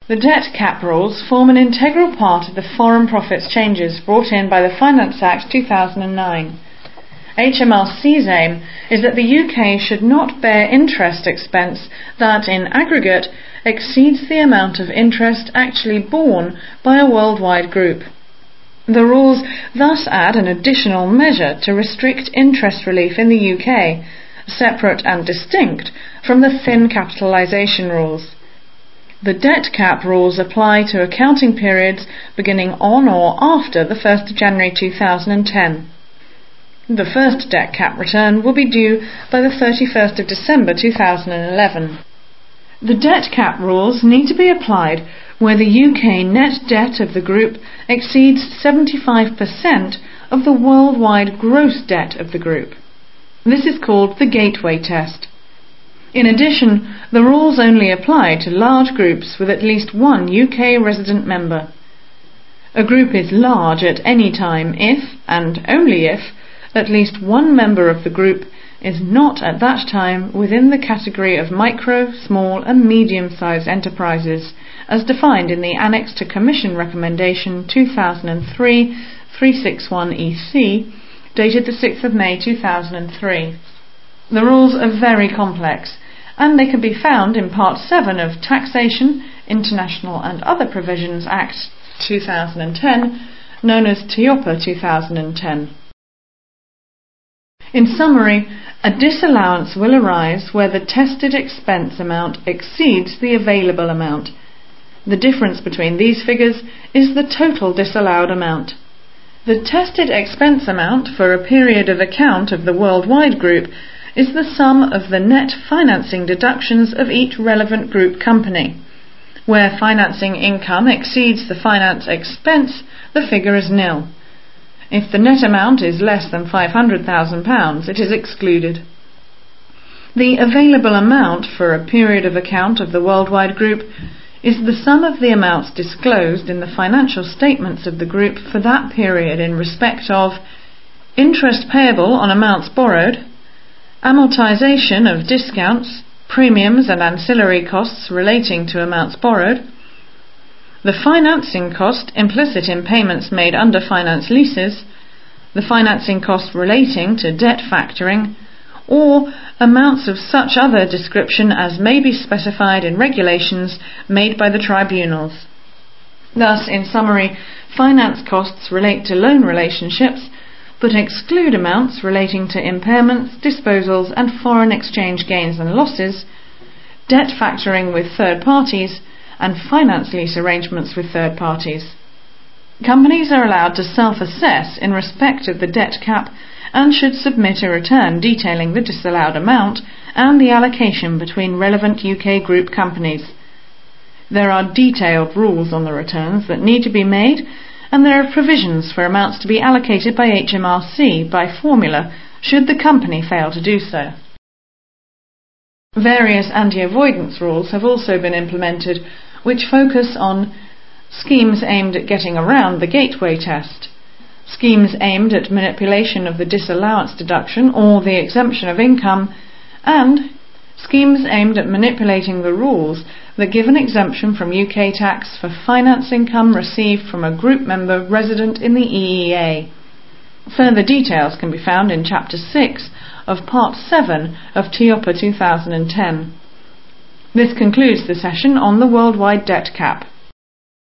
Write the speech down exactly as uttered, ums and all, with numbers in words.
The debt cap rules form an integral part of the foreign profits changes brought in by the Finance Act two thousand nine. H M R C's aim is that the U K should not bear interest expense that, in aggregate, exceeds the amount of interest actually borne by a worldwide group. The rules thus add an additional measure to restrict interest relief in the U K, separate and distinct from the thin capitalisation rules. The debt cap rules apply to accounting periods beginning on or after the first of January two thousand ten. The first debt cap return will be due by the thirty-first of December two thousand eleven. The debt cap rules need to be applied where the U K net debt of the group exceeds seventy-five percent of the worldwide gross debt of the group. This is called the gateway test. In addition, the rules only apply to large groups with at least one U K resident member. A group is large at any time if, and only if, at least one member of the group is not at that time within the category of micro, small and medium-sized enterprises as defined in the Annex to Commission Recommendation two thousand three dash three sixty-one E C dated the sixth of May two thousand three. The rules are very complex and they can be found in Part seven of Taxation, International and Other Provisions Act two thousand ten, known as T O P A two thousand ten. In summary, a disallowance will arise where the tested expense amount exceeds the available amount. The difference between these figures is the total disallowed amount. The tested expense amount for a period of account of the worldwide group is the sum of the net financing deductions of each relevant group company. Where financing income exceeds the finance expense, the figure is nil. If the net amount is less than five hundred thousand pounds, it is excluded. The available amount for a period of account of the worldwide group is the sum of the amounts disclosed in the financial statements of the group for that period in respect of interest payable on amounts borrowed, amortization of discounts, premiums and ancillary costs relating to amounts borrowed, the financing cost implicit in payments made under finance leases, the financing cost relating to debt factoring, or amounts of such other description as may be specified in regulations made by the tribunals. Thus, in summary, finance costs relate to loan relationships, but exclude amounts relating to impairments, disposals and foreign exchange gains and losses, debt factoring with third parties, and finance lease arrangements with third parties. Companies are allowed to self-assess in respect of the debt cap and should submit a return detailing the disallowed amount and the allocation between relevant U K group companies. There are detailed rules on the returns that need to be made, and there are provisions for amounts to be allocated by H M R C by formula should the company fail to do so. Various anti-avoidance rules have also been implemented, which focus on schemes aimed at getting around the gateway test, schemes aimed at manipulation of the disallowance deduction or the exemption of income, and schemes aimed at manipulating the rules that give an exemption from U K tax for finance income received from a group member resident in the E E A. Further details can be found in Chapter six of Part seven of T O P A two thousand ten. This concludes the session on the worldwide debt cap.